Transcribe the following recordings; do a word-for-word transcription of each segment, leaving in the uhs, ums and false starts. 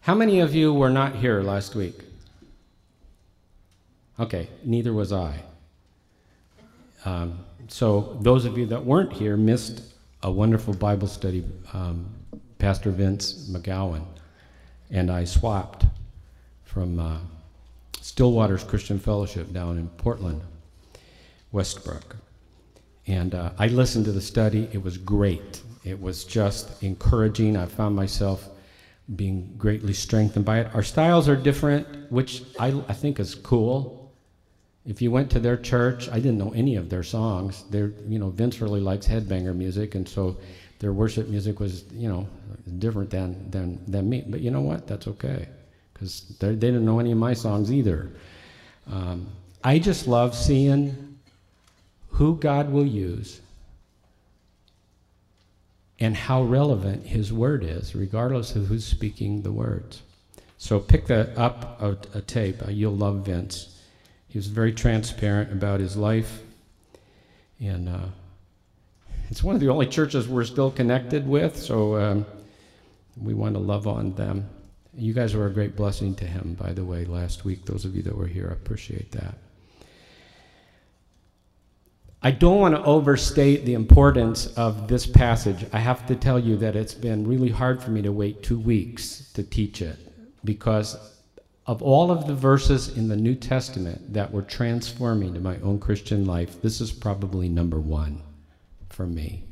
How many of you were not here last week? Okay, neither was I. Um, so those of you that weren't here missed a wonderful Bible study. Um, Pastor Vince McGowan and I swapped from uh, Stillwater's Christian Fellowship down in Portland, Westbrook. And uh, I listened to the study. It was great. It was just encouraging. I found myself being greatly strengthened by it. Our styles are different, which I, I think is cool. If you went to their church, I didn't know any of their songs. They're, you know, Vince really likes headbanger music, and so their worship music was, you know, different than than than me. But you know what? That's okay, because they didn't know any of my songs either. Um, I just love seeing who God will use and how relevant his word is, regardless of who's speaking the words. So pick that up, a, a tape. Uh, you'll love Vince. He was very transparent about his life. And uh, it's one of the only churches we're still connected with, so um, we want to love on them. You guys were a great blessing to him, by the way, last week. Those of you that were here, I appreciate that. I don't want to overstate the importance of this passage. I have to tell you that it's been really hard for me to wait two weeks to teach it, because of all of the verses in the New Testament that were transforming to my own Christian life, this is probably number one for me.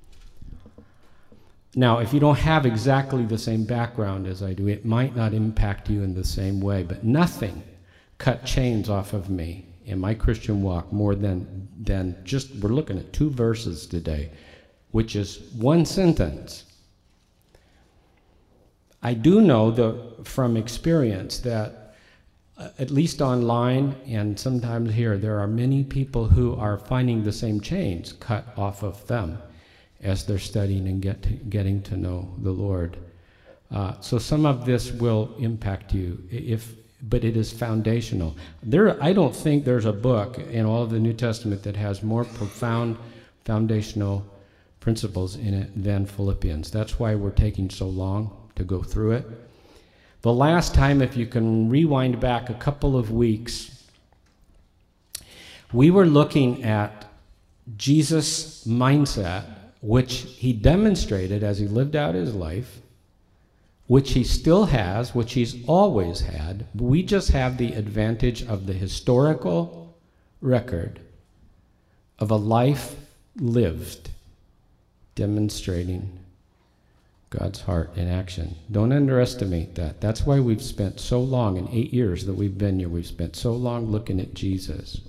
Now, if you don't have exactly the same background as I do, it might not impact you in the same way, but nothing cut chains off of me in my Christian walk more than, than just, we're looking at two verses today, which is one sentence. I do know the, from experience that, uh, at least online and sometimes here, there are many people who are finding the same chains cut off of them as they're studying and get to, getting to know the Lord. Uh, so some of this will impact you, if, but it is foundational. There, I don't think there's a book in all of the New Testament that has more profound foundational principles in it than Philippians. That's why we're taking so long to go through it. The last time, if you can rewind back a couple of weeks, we were looking at Jesus' mindset, which he demonstrated as he lived out his life, which he still has, which he's always had. We just have the advantage of the historical record of a life lived, demonstrating God's heart in action. Don't underestimate that. That's why we've spent so long, in eight years that we've been here, we've spent so long looking at Jesus.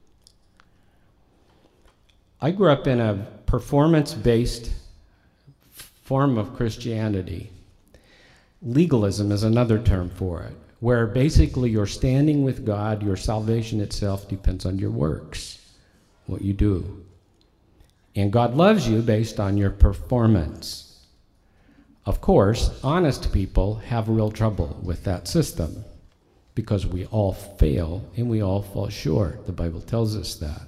I grew up in a performance-based form of Christianity. Legalism is another term for it, where basically you're standing with God, your salvation itself depends on your works, what you do. And God loves you based on your performance. Of course, honest people have real trouble with that system because we all fail and we all fall short. The Bible tells us that.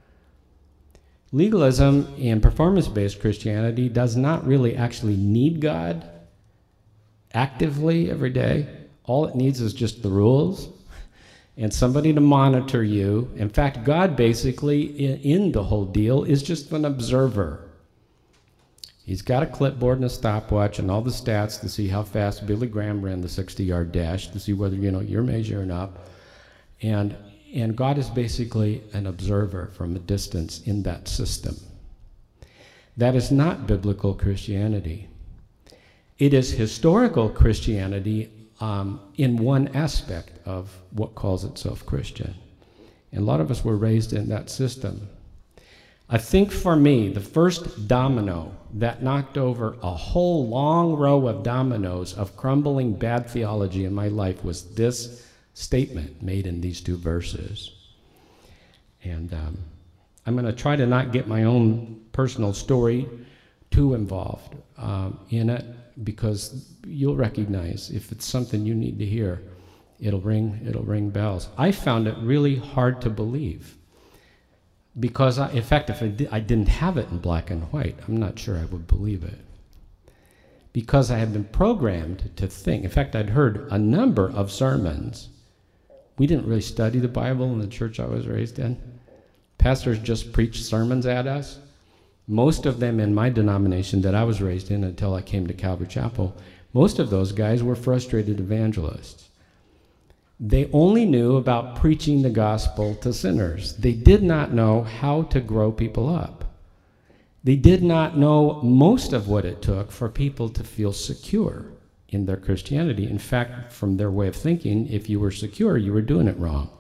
Legalism and performance-based Christianity does not really actually need God actively every day. All it needs is just the rules and somebody to monitor you. In fact, God basically, in, in the whole deal, is just an observer. He's got a clipboard and a stopwatch and all the stats to see how fast Billy Graham ran the sixty-yard dash, to see whether, you know, you're measuring up. And, and God is basically an observer from a distance in that system. That is not biblical Christianity. It is historical Christianity um, in one aspect of what calls itself Christian. And a lot of us were raised in that system. I think for me, the first domino that knocked over a whole long row of dominoes of crumbling bad theology in my life was this statement made in these two verses. And um, I'm going to try to not get my own personal story too involved um, in it, because you'll recognize if it's something you need to hear, it'll ring, it'll ring bells. I found it really hard to believe because, I, in fact, if I, di- I didn't have it in black and white, I'm not sure I would believe it. because I had been programmed to think. In fact, I'd heard a number of sermons. We didn't really study the Bible in the church I was raised in. Pastors just preached sermons at us. Most of them in my denomination that I was raised in until I came to Calvary Chapel, most of those guys were frustrated evangelists. They only knew about preaching the gospel to sinners. They did not know how to grow people up. They did not know most of what it took for people to feel secure in their Christianity. In fact, from their way of thinking, if you were secure, you were doing it wrong.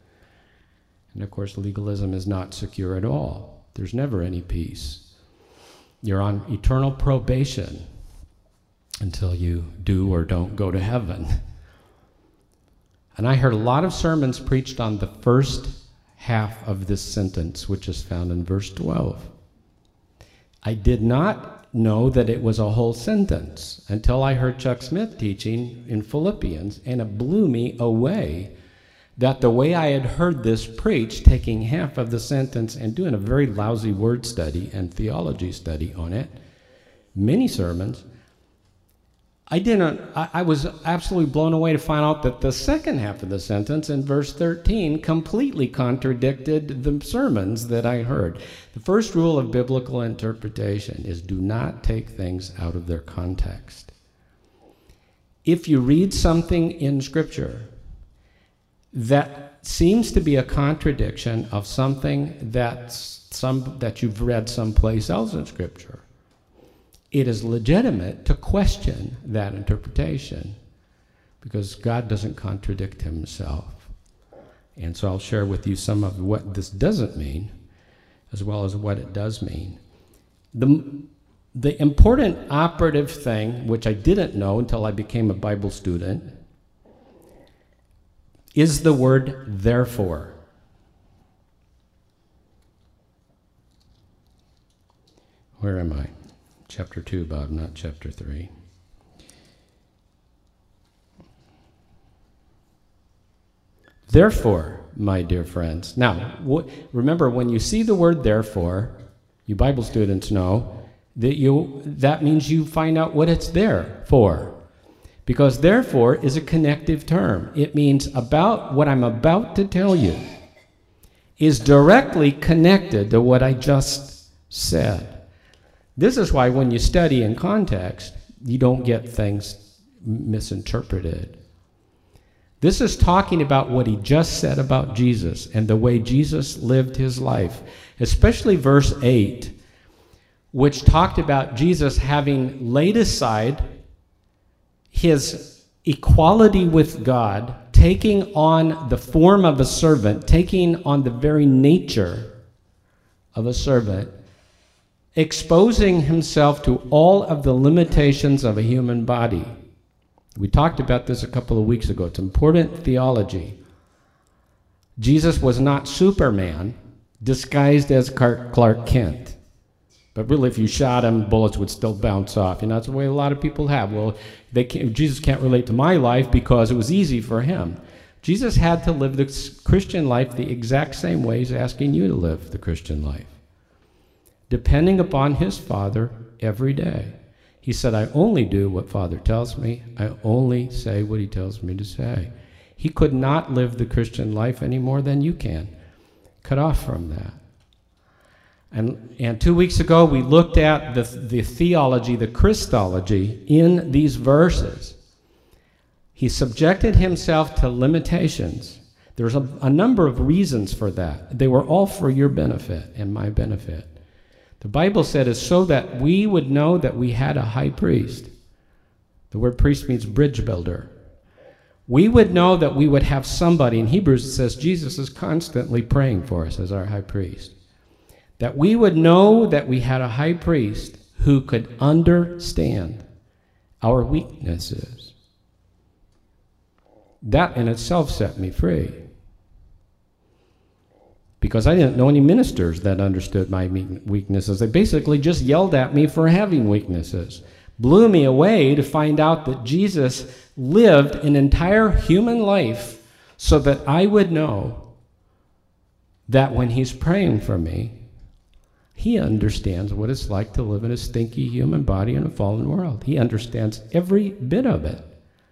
And of course, legalism is not secure at all. There's never any peace. You're on eternal probation until you do or don't go to heaven. And I heard a lot of sermons preached on the first half of this sentence, which is found in verse twelve. I did not know that it was a whole sentence until I heard Chuck Smith teaching in Philippians, and it blew me away that the way I had heard this preached, taking half of the sentence and doing a very lousy word study and theology study on it, many sermons, I didn't, I, I was absolutely blown away to find out that the second half of the sentence in verse thirteen completely contradicted the sermons that I heard. The first rule of biblical interpretation is do not take things out of their context. If you read something in Scripture that seems to be a contradiction of something that's some, that you've read someplace else in Scripture, it is legitimate to question that interpretation because God doesn't contradict himself. And so I'll share with you some of what this doesn't mean as well as what it does mean. The, the important operative thing, which I didn't know until I became a Bible student, is the word therefore. Where am I? Chapter two, Bob, not chapter three. Therefore, my dear friends. Now, wh- remember, when you see the word therefore, you Bible students know that you that means you find out what it's there for. Because therefore is a connective term. It means about what I'm about to tell you is directly connected to what I just said. This is why when you study in context, you don't get things misinterpreted. This is talking about what he just said about Jesus and the way Jesus lived his life, especially verse eight, which talked about Jesus having laid aside his equality with God, taking on the form of a servant, taking on the very nature of a servant, exposing himself to all of the limitations of a human body. We talked about this a couple of weeks ago. It's important theology. Jesus was not Superman disguised as Clark Kent. But really, if you shot him, bullets would still bounce off. You know, that's the way a lot of people have. Well, they can't, Jesus can't relate to my life because it was easy for him. Jesus had to live the Christian life the exact same way he's asking you to live the Christian life, depending upon his Father every day. He said, I only do what Father tells me. I only say what he tells me to say. He could not live the Christian life any more than you can. Cut off from that. And, and two weeks ago, we looked at the, the theology, the Christology in these verses. He subjected himself to limitations. There's a, a number of reasons for that. They were all for your benefit and my benefit. The Bible said it's so that we would know that we had a high priest. The word priest means bridge builder. We would know that we would have somebody. In Hebrews it says Jesus is constantly praying for us as our high priest. That we would know that we had a high priest who could understand our weaknesses. That in itself set me free. Because I didn't know any ministers that understood my weaknesses. They basically just yelled at me for having weaknesses. Blew me away to find out that Jesus lived an entire human life so that I would know that when he's praying for me, He understands what it's like to live in a stinky human body in a fallen world. He understands every bit of it.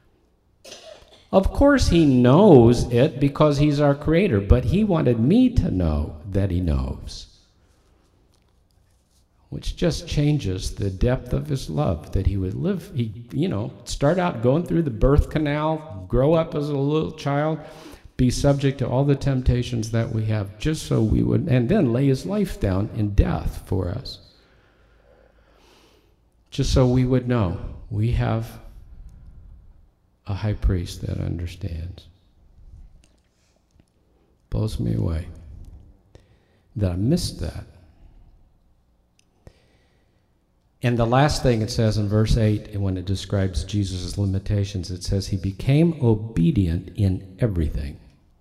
Of course he knows it because he's our creator, but he wanted me to know that he knows, which just changes the depth of his love, that he would live, he, you know, start out going through the birth canal, grow up as a little child, be subject to all the temptations that we have, just so we would, and then lay his life down in death for us. Just so we would know we have a high priest that understands. Blows me away that I missed that. And the last thing it says in verse eight, and when it describes Jesus' limitations, it says he became obedient in everything.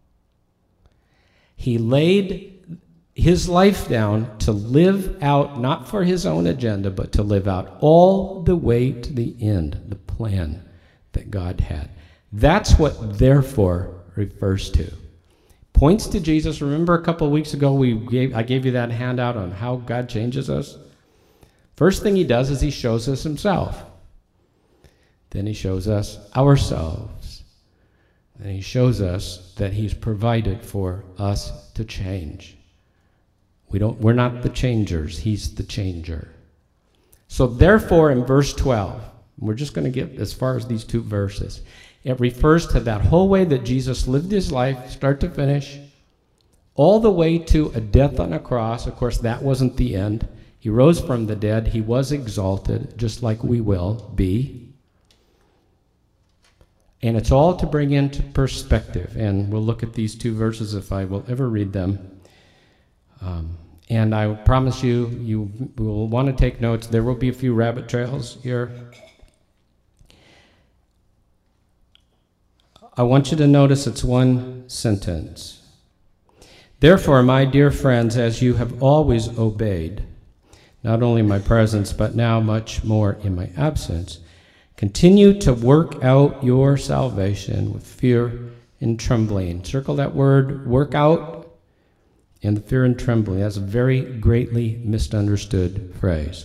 He laid his life down to live out, not for his own agenda, but to live out all the way to the end, the plan that God had. That's what therefore refers to. Points to Jesus. Remember a couple of weeks ago we gave, I gave you that handout on how God changes us? First thing he does is he shows us himself. Then he shows us ourselves. And he shows us that he's provided for us to change. We don't, we're not the changers, he's the changer. So therefore in verse twelve, we're just going to get as far as these two verses. It refers to that whole way that Jesus lived his life, start to finish, all the way to a death on a cross. Of course, that wasn't the end. He rose from the dead. He was exalted, just like we will be. And it's all to bring into perspective. And we'll look at these two verses if I will ever read them. Um, and I promise you, you will want to take notes. There will be a few rabbit trails here. I want you to notice it's one sentence. Therefore, my dear friends, as you have always obeyed, not only in my presence, but now much more in my absence, continue to work out your salvation with fear and trembling. Circle that word, work out, and the fear and trembling. That's a very greatly misunderstood phrase.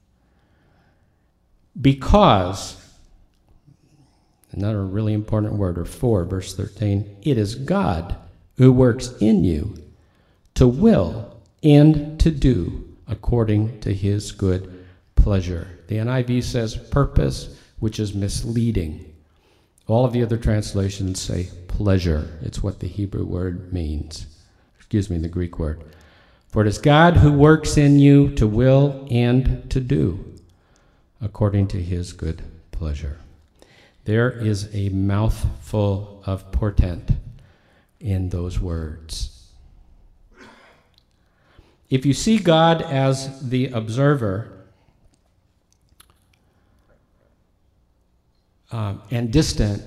Because, another really important word, or for, verse thirteen, it is God who works in you to will and to do according to his good pleasure. The N I V says purpose, which is misleading. All of the other translations say pleasure. It's what the Hebrew word means. Excuse me, the Greek word. For it is God who works in you to will and to do according to his good pleasure. There is a mouthful of portent in those words. If you see God as the observer uh, and distant,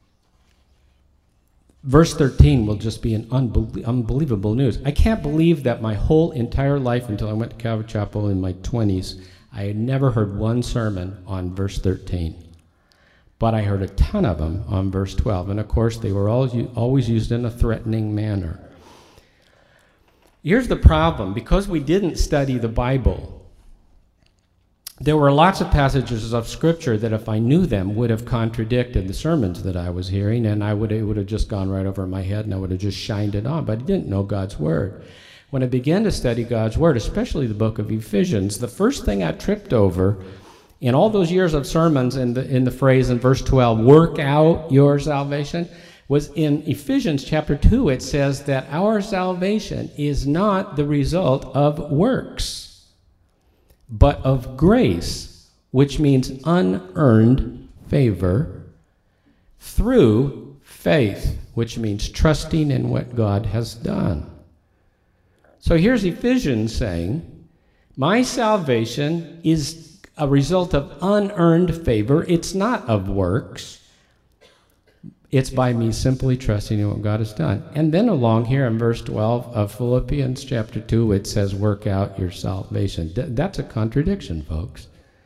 verse thirteen will just be an unbelie- unbelievable news. I can't believe that my whole entire life until I went to Calvary Chapel in my twenties, I had never heard one sermon on verse thirteen. But I heard a ton of them on verse twelve. And of course, they were all, always used in a threatening manner. Here's the problem. Because we didn't study the Bible, there were lots of passages of Scripture that if I knew them would have contradicted the sermons that I was hearing, and I would, it would have just gone right over my head and I would have just shined it on. But I didn't know God's Word. When I began to study God's Word, especially the book of Ephesians, the first thing I tripped over in all those years of sermons in the, in the phrase in verse twelve, work out your salvation, was in Ephesians chapter two. It says that our salvation is not the result of works, but of grace, which means unearned favor, through faith, which means trusting in what God has done. So here's Ephesians saying, my salvation is a result of unearned favor. It's not of works. It's by me simply trusting in what God has done. And then along here in verse twelve of Philippians chapter two, it says, work out your salvation. That's a contradiction, folks.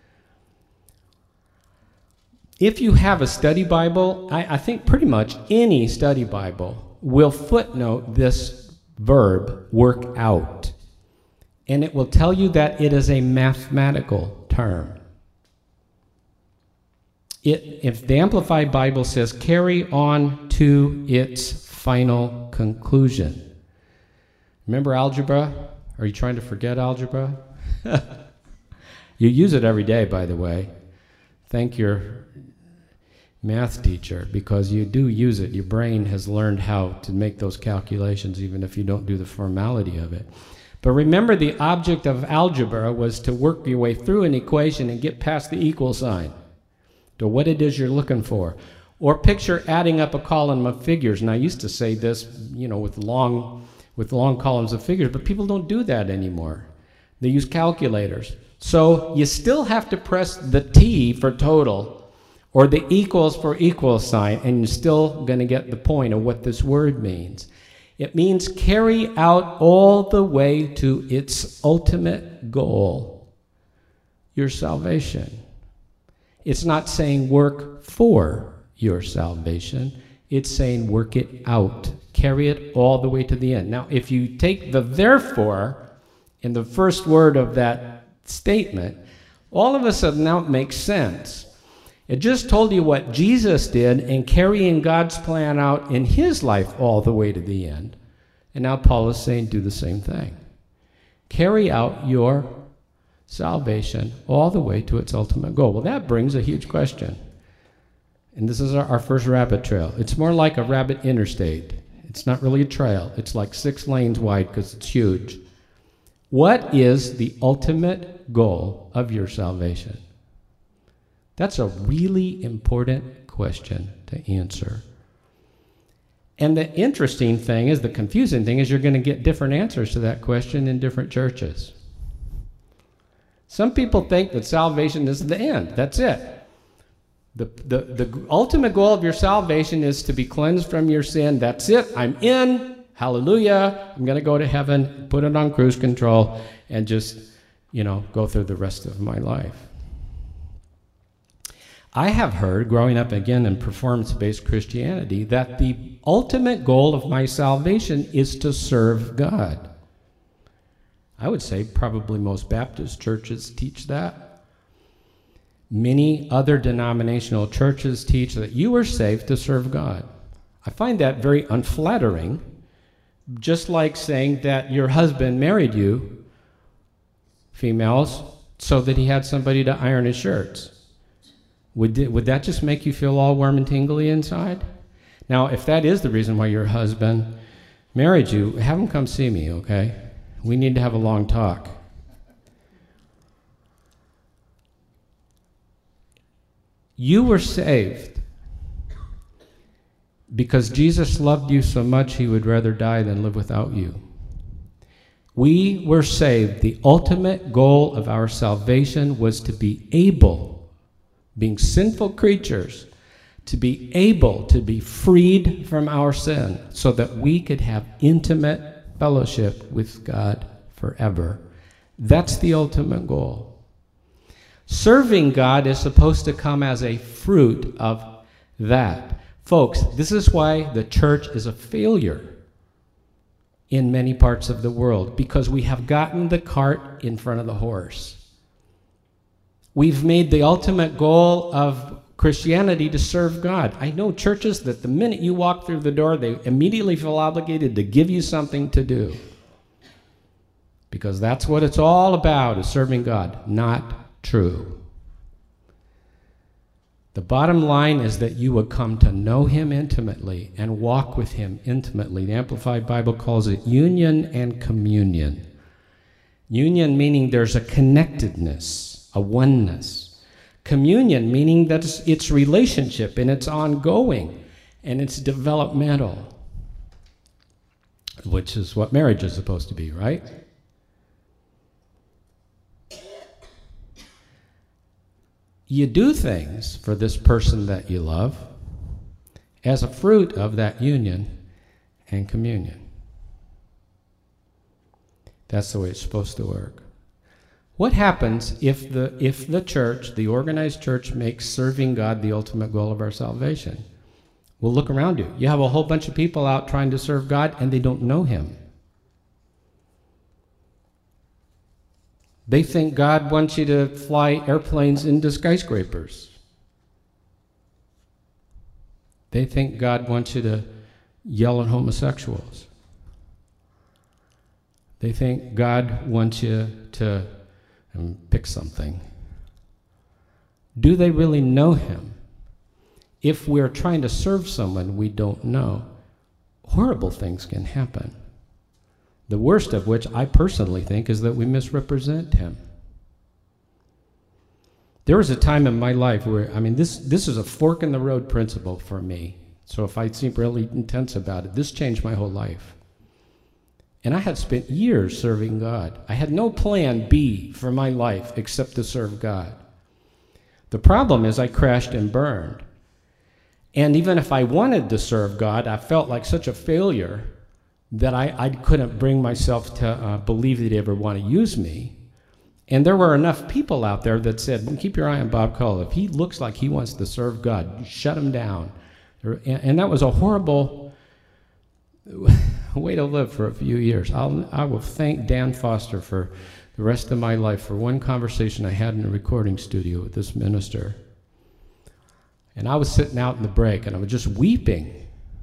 If you have a study Bible, I, I think pretty much any study Bible will footnote this verb, work out. and it will tell you that it is a mathematical term. It, if the Amplified Bible says, carry on to its final conclusion. Remember algebra? Are you trying to forget algebra? You use it every day, by the way. Thank your math teacher, because you do use it. Your brain has learned how to make those calculations, even if you don't do the formality of it. But remember, the object of algebra was to work your way through an equation and get past the equal sign to what it is you're looking for. Or picture adding up a column of figures. And I used to say this, you know, with long, with long columns of figures, but people don't do that anymore. They use calculators. So you still have to press the T for total, or the equals for equal sign, and you're still going to get the point of what this word means. It means carry out all the way to its ultimate goal, your salvation. It's not saying work for your salvation. It's saying work it out. Carry it all the way to the end. Now, if you take the therefore in the first word of that statement, all of a sudden now it makes sense. It just told you what Jesus did in carrying God's plan out in his life all the way to the end. And now Paul is saying do the same thing. Carry out your salvation all the way to its ultimate goal. Well, that brings a huge question. And this is our, our first rabbit trail. It's more like a rabbit interstate. It's not really a trail. It's like six lanes wide because it's huge. What is the ultimate goal of your salvation? That's a really important question to answer. And the interesting thing is, the confusing thing is, you're going to get different answers to that question in different churches. Some people think that salvation is the end. That's it. The, the, the ultimate goal of your salvation is to be cleansed from your sin. That's it. I'm in. Hallelujah. I'm going to go to heaven, put it on cruise control, and just, you know, go through the rest of my life. I have heard, growing up again in performance-based Christianity, that the ultimate goal of my salvation is to serve God. I would say probably most Baptist churches teach that. Many other denominational churches teach that you are saved to serve God. I find that very unflattering, just like saying that your husband married you, females, so that he had somebody to iron his shirts. Would, th- would that just make you feel all warm and tingly inside? Now, if that is the reason why your husband married you, have him come see me, okay? We need to have a long talk. You were saved because Jesus loved you so much he would rather die than live without you. We were saved. The ultimate goal of our salvation was to be able, being sinful creatures, to be able to be freed from our sin so that we could have intimate fellowship with God forever. That's the ultimate goal. Serving God is supposed to come as a fruit of that. Folks, this is why the church is a failure in many parts of the world, because we have gotten the cart in front of the horse. We've made the ultimate goal of Christianity to serve God. I know churches that the minute you walk through the door, they immediately feel obligated to give you something to do. Because that's what it's all about, is serving God. Not true. The bottom line is that you would come to know him intimately and walk with him intimately. The Amplified Bible calls it union and communion. Union meaning there's a connectedness, a oneness. Communion meaning that it's, it's relationship and it's ongoing and it's developmental, which is what marriage is supposed to be, right? You do things for this person that you love as a fruit of that union and communion. That's the way it's supposed to work. What happens if the, if the church, the organized church, makes serving God the ultimate goal of our salvation? Well, look around you. You have a whole bunch of people out trying to serve God and they don't know him. They think God wants you to fly airplanes into skyscrapers. They think God wants you to yell at homosexuals. They think God wants you to um, pick something. Do they really know him? If we're trying to serve someone we don't know, horrible things can happen. The worst of which I personally think is that we misrepresent him. There was a time in my life where, I mean, this, this is a fork in the road principle for me. So if I seem really intense about it, this changed my whole life. And I had spent years serving God. I had no plan B for my life except to serve God. The problem is I crashed and burned. And even if I wanted to serve God, I felt like such a failure that I, I couldn't bring myself to uh, believe that he'd ever want to use me. And there were enough people out there that said, well, keep your eye on Bob Cull. If he looks like he wants to serve God, shut him down. And, and that was a horrible way to live for a few years. I'll, I will thank Dan Foster for the rest of my life for one conversation I had in a recording studio with this minister. And I was sitting out in the break, and I was just weeping.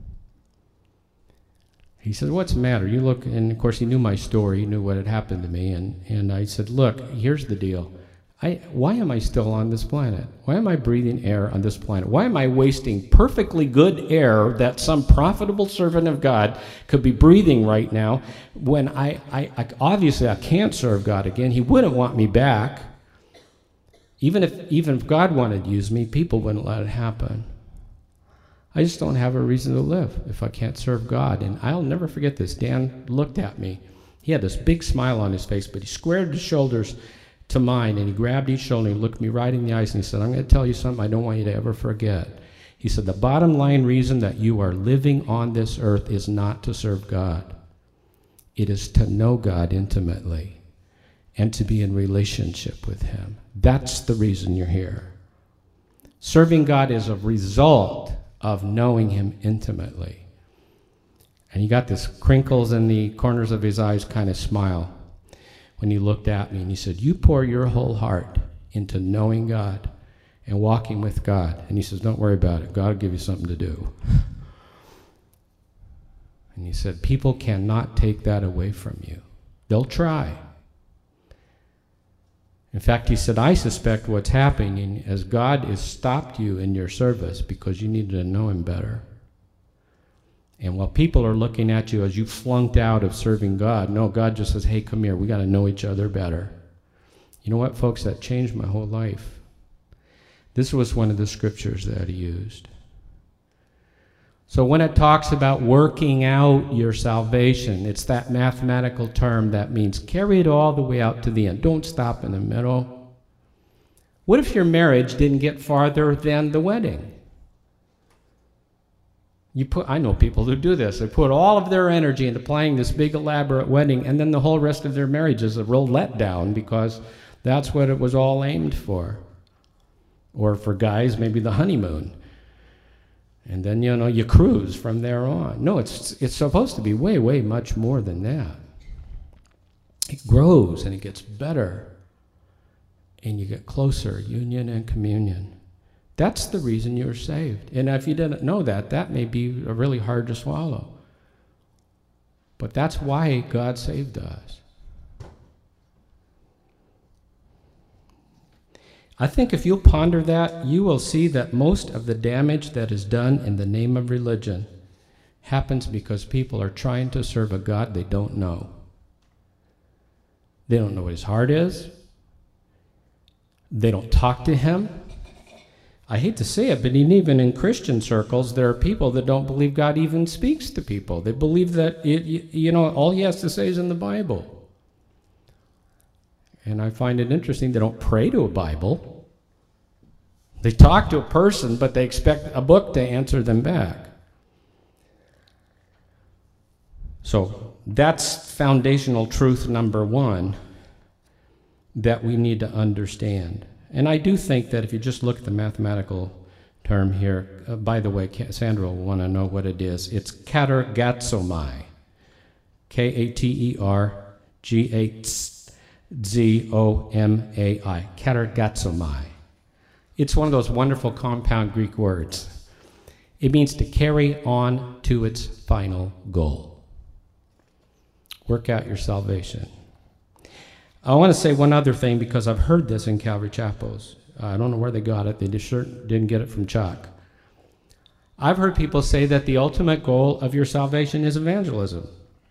He said, what's the matter? You look, and of course he knew my story, he knew what had happened to me, and, and I said, look, here's the deal. I, why am I still on this planet? Why am I breathing air on this planet? Why am I wasting perfectly good air that some profitable servant of God could be breathing right now when I, I, I obviously I can't serve God again. He wouldn't want me back. Even if, even if God wanted to use me, people wouldn't let it happen. I just don't have a reason to live if I can't serve God. And I'll never forget this. Dan looked at me. He had this big smile on his face, but he squared his shoulders to mine, and he grabbed each shoulder and he looked me right in the eyes, and he said, I'm going to tell you something I don't want you to ever forget. He said, the bottom line reason that you are living on this earth is not to serve God. It is to know God intimately and to be in relationship with him. That's the reason you're here. Serving God is a result of knowing him intimately. And he got this crinkles in the corners of his eyes kind of smile when he looked at me, and he said, you pour your whole heart into knowing God and walking with God. And he says, don't worry about it. God will give you something to do. And he said, people cannot take that away from you. They'll try. In fact, he said, I suspect what's happening is God has stopped you in your service because you needed to know him better. And while people are looking at you as you flunked out of serving God, no, God just says, hey, come here, we got to know each other better. You know what, folks? That changed my whole life. This was one of the scriptures that he used. So when it talks about working out your salvation, it's that mathematical term that means carry it all the way out to the end. Don't stop in the middle. What if your marriage didn't get farther than the wedding? You put, I know people who do this. They put all of their energy into planning this big elaborate wedding, and then the whole rest of their marriage is a real letdown because that's what it was all aimed for. Or for guys, maybe the honeymoon. And then, you know, you cruise from there on. No, it's, it's supposed to be way, way much more than that. It grows and it gets better. And you get closer, union and communion. That's the reason you're saved. And if you didn't know that, that may be really hard to swallow. But that's why God saved us. I think if you'll ponder that, you will see that most of the damage that is done in the name of religion happens because people are trying to serve a God they don't know. They don't know what his heart is. They don't talk to him. I hate to say it, but even in Christian circles, there are people that don't believe God even speaks to people. They believe that, it, you know, all he has to say is in the Bible. And I find it interesting, they don't pray to a Bible. They talk to a person, but they expect a book to answer them back. So that's foundational truth number one that we need to understand. And I do think that if you just look at the mathematical term here, uh, by the way, Sandra will want to know what it is. It's katergatsomai, K A T E R G A T Z O M A I, katergazomai. It's one of those wonderful compound Greek words. It means to carry on to its final goal. Work out your salvation. I want to say one other thing because I've heard this in Calvary Chapels. I don't know where they got it. They just sure didn't get it from Chuck. I've heard people say that the ultimate goal of your salvation is evangelism.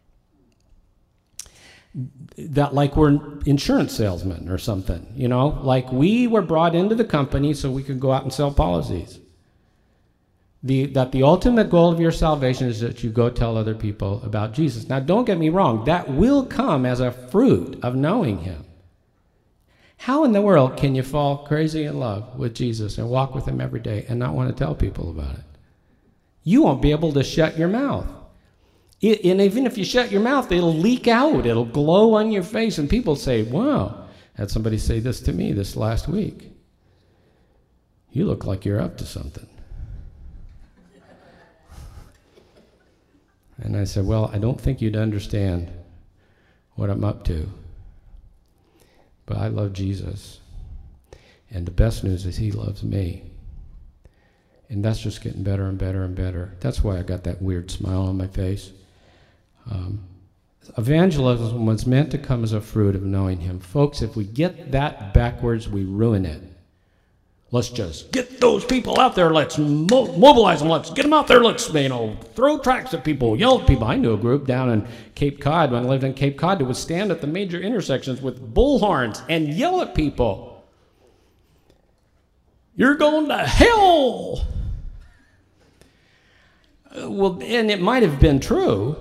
That like we're insurance salesmen or something, you know, like we were brought into the company so we could go out and sell policies. The, that the ultimate goal of your salvation is that you go tell other people about Jesus. Now, don't get me wrong, that will come as a fruit of knowing him. How in the world can you fall crazy in love with Jesus and walk with him every day and not want to tell people about it? You won't be able to shut your mouth. It, and even if you shut your mouth, it'll leak out. It'll glow on your face, and people say, wow, I had somebody say this to me this last week. You look like you're up to something. And I said, well, I don't think you'd understand what I'm up to. But I love Jesus. And the best news is he loves me. And that's just getting better and better and better. That's why I got that weird smile on my face. Um, evangelism was meant to come as a fruit of knowing him. Folks, if we get that backwards, we ruin it. Let's just get those people out there. Let's mo- mobilize them. Let's get them out there. Let's, you know, throw tracts at people, yell at people. I knew a group down in Cape Cod, when I lived in Cape Cod, that would stand at the major intersections with bullhorns and yell at people. You're going to hell. Uh, well, and it might have been true,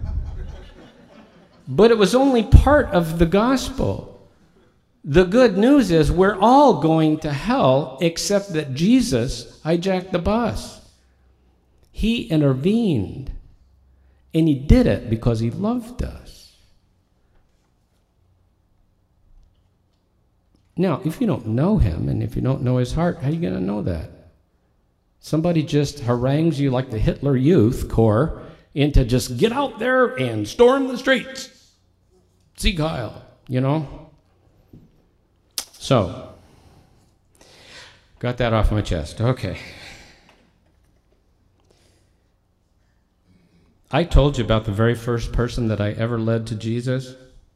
but it was only part of the gospel. The good news is we're all going to hell, except that Jesus hijacked the bus. He intervened, and he did it because he loved us. Now, if you don't know him, and if you don't know his heart, how are you going to know that? Somebody just harangues you like the Hitler Youth Corps into just get out there and storm the streets. Sieg Heil, you know? So, got that off my chest. Okay. I told you about the very first person that I ever led to Jesus.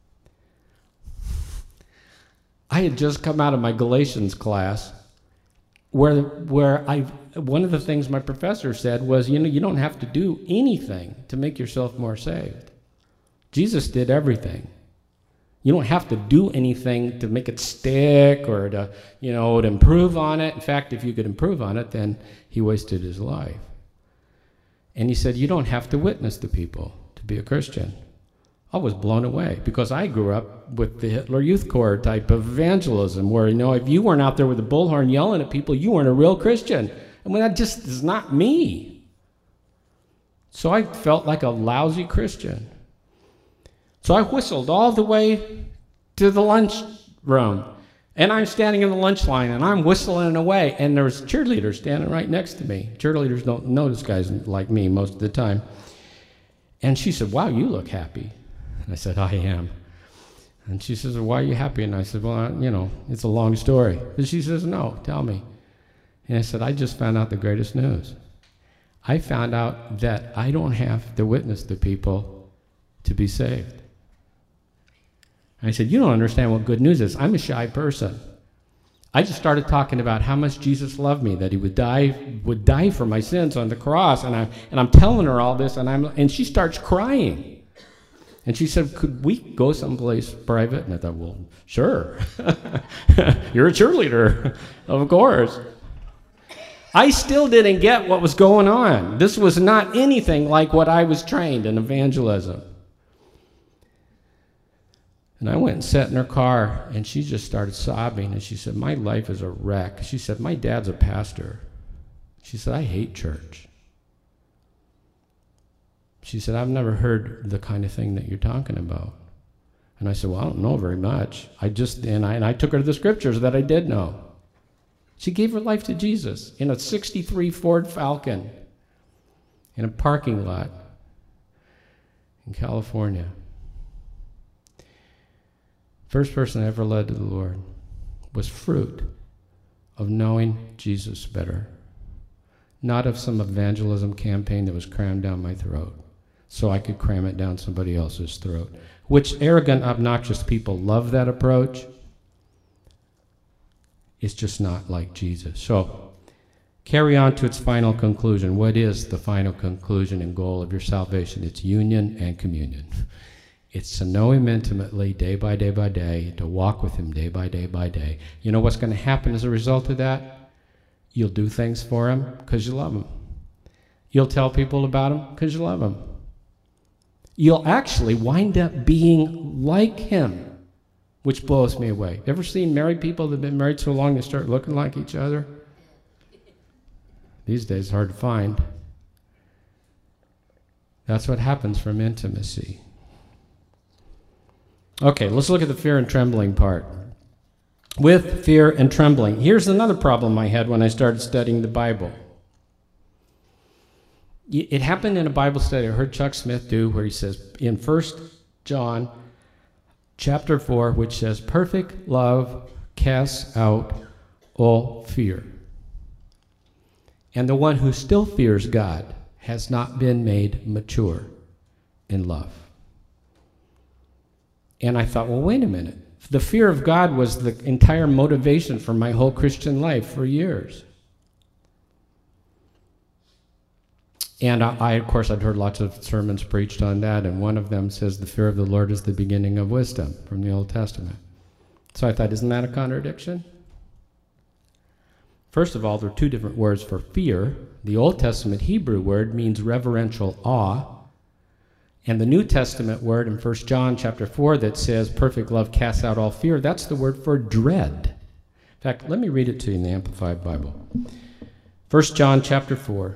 I had just come out of my Galatians class where where I one of the things my professor said was, you know, you don't have to do anything to make yourself more saved. Jesus did everything. You don't have to do anything to make it stick or to, you know, to improve on it. In fact, if you could improve on it, then he wasted his life. And he said, you don't have to witness to people to be a Christian. I was blown away because I grew up with the Hitler Youth Corps type of evangelism where, you know, if you weren't out there with a bullhorn yelling at people, you weren't a real Christian. I mean, that just is not me. So I felt like a lousy Christian. So I whistled all the way to the lunch room. And I'm standing in the lunch line, and I'm whistling away. And there's cheerleaders standing right next to me. Cheerleaders don't notice guys like me most of the time. And she said, wow, you look happy. And I said, I am. And she says, well, why are you happy? And I said, well, I, you know, it's a long story. And she says, no, tell me. And I said, I just found out the greatest news. I found out that I don't have to witness to people to be saved. I said, you don't understand what good news is. I'm a shy person. I just started talking about how much Jesus loved me, that he would die would die for my sins on the cross, and I and I'm telling her all this, and I'm and she starts crying. And she said, could we go someplace private? And I thought, well, sure. You're a cheerleader, of course. I still didn't get what was going on. This was not anything like what I was trained in evangelism. And I went and sat in her car, and she just started sobbing, and she said, my life is a wreck. She said, my dad's a pastor. She said, I hate church. She said, I've never heard the kind of thing that you're talking about. And I said, well, I don't know very much. I just, and I, and I took her to the scriptures that I did know. She gave her life to Jesus in a sixty-three Ford Falcon in a parking lot in California. First person I ever led to the Lord was fruit of knowing Jesus better, not of some evangelism campaign that was crammed down my throat so I could cram it down somebody else's throat, which arrogant, obnoxious people love that approach. It's just not like Jesus. So, carry on to its final conclusion. What is the final conclusion and goal of your salvation? It's union and communion. It's to know him intimately day by day by day, to walk with him day by day by day. You know what's going to happen as a result of that? You'll do things for him because you love him. You'll tell people about him because you love him. You'll actually wind up being like him, which blows me away. Ever seen married people that have been married so long they start looking like each other? These days, hard to find. That's what happens from intimacy. Okay, let's look at the fear and trembling part. With fear and trembling. Here's another problem I had when I started studying the Bible. It happened in a Bible study I heard Chuck Smith do, where he says in First John chapter four, which says, perfect love casts out all fear. And the one who still fears God has not been made mature in love. And I thought, well, wait a minute. The fear of God was the entire motivation for my whole Christian life for years. And I, I, of course, I'd heard lots of sermons preached on that, and one of them says the fear of the Lord is the beginning of wisdom from the Old Testament. So I thought, isn't that a contradiction? First of all, there are two different words for fear. The Old Testament Hebrew word means reverential awe, and the New Testament word in First John chapter four that says perfect love casts out all fear, that's the word for dread. In fact, let me read it to you in the Amplified Bible. First John chapter four.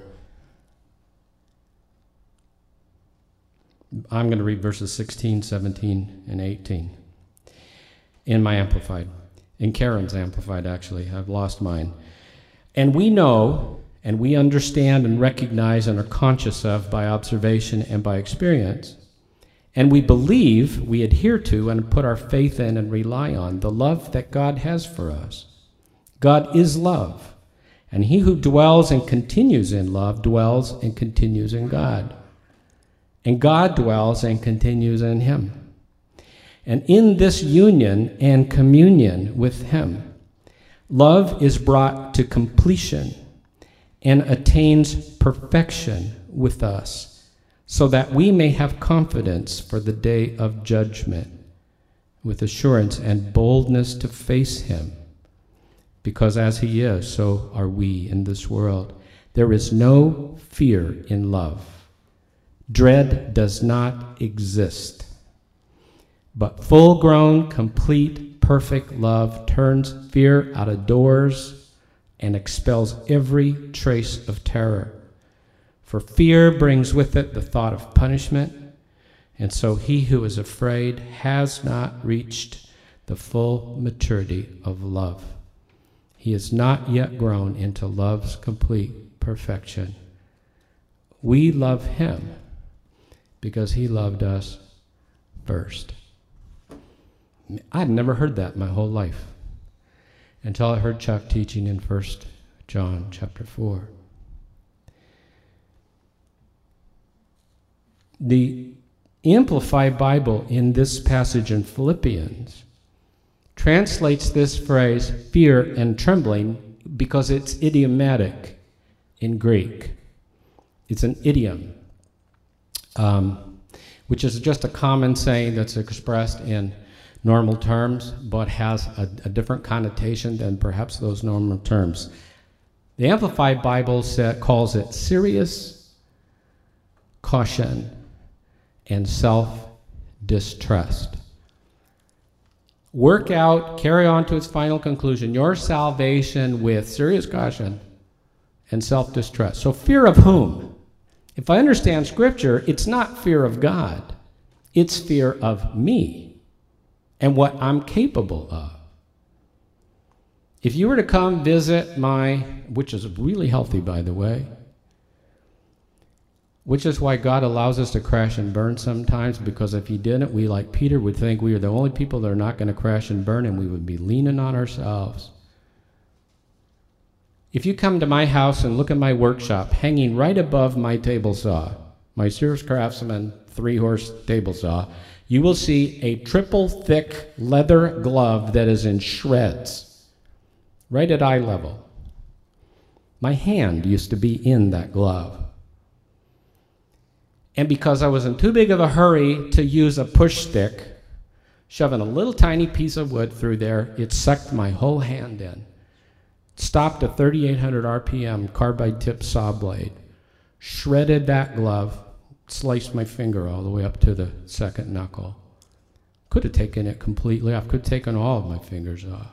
I'm going to read verses sixteen, seventeen, and eighteen in my Amplified. In Karen's Amplified, actually. I've lost mine. And we know, and we understand and recognize and are conscious of by observation and by experience, and we believe, we adhere to, and put our faith in and rely on the love that God has for us. God is love, and he who dwells and continues in love dwells and continues in God. And God dwells and continues in him. And in this union and communion with him, love is brought to completion and attains perfection with us, so that we may have confidence for the day of judgment, with assurance and boldness to face him. Because as he is, so are we in this world. There is no fear in love. Dread does not exist. But full-grown, complete, perfect love turns fear out of doors and expels every trace of terror. For fear brings with it the thought of punishment, and so he who is afraid has not reached the full maturity of love. He has not yet grown into love's complete perfection. We love him because he loved us first. I'd never heard that my whole life until I heard Chuck teaching in First John chapter four. The Amplified Bible in this passage in Philippians translates this phrase, fear and trembling, because it's idiomatic in Greek. It's an idiom, um, which is just a common saying that's expressed in normal terms, but has a, a different connotation than perhaps those normal terms. The Amplified Bible set, calls it serious caution and self-distrust. Work out, carry on to its final conclusion, your salvation with serious caution and self-distrust. So fear of whom? If I understand Scripture, it's not fear of God. It's fear of me and what I'm capable of. If you were to come visit my, which is really healthy, by the way, Which is why God allows us to crash and burn sometimes, because if he didn't, we, like Peter, would think we are the only people that are not going to crash and burn, and we would be leaning on ourselves. If you come to my house and look at my workshop, hanging right above my table saw, my Sears Craftsman three-horse table saw, you will see a triple thick leather glove that is in shreds, right at eye level. My hand used to be in that glove. And because I was in too big of a hurry to use a push stick, shoving a little tiny piece of wood through there, it sucked my whole hand in. Stopped a thirty-eight hundred R P M carbide tip saw blade, shredded that glove, sliced my finger all the way up to the second knuckle. Could have taken it completely off, could have taken all of my fingers off.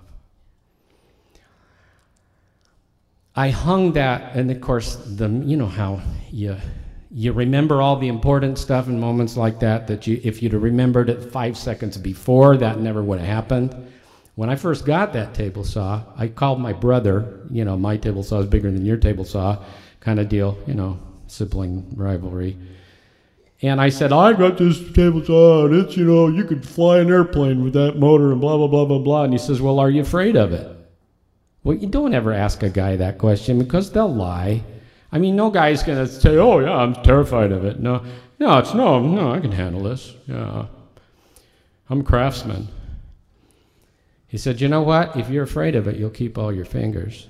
I hung that, and of course, the you know how you you remember all the important stuff in moments like that, that you if you'd have remembered it five seconds before, that never would have happened. When I first got that table saw, I called my brother, you know, my table saw is bigger than your table saw, kind of deal, you know, sibling rivalry. And I said, I got this table saw, and it's, you know, you could fly an airplane with that motor and blah, blah, blah, blah, blah. And he says, well, are you afraid of it? Well, you don't ever ask a guy that question, because they'll lie. I mean, no guy's going to say, oh, yeah, I'm terrified of it. No, no, it's no, no, I can handle this. Yeah, I'm a craftsman. He said, you know what? If you're afraid of it, you'll keep all your fingers.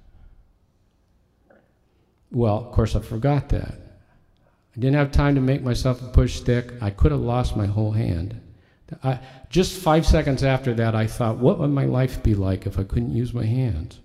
Well, of course, I forgot that. I didn't have time to make myself a push stick. I could have lost my whole hand. I, just five seconds after that, I thought, what would my life be like if I couldn't use my hands?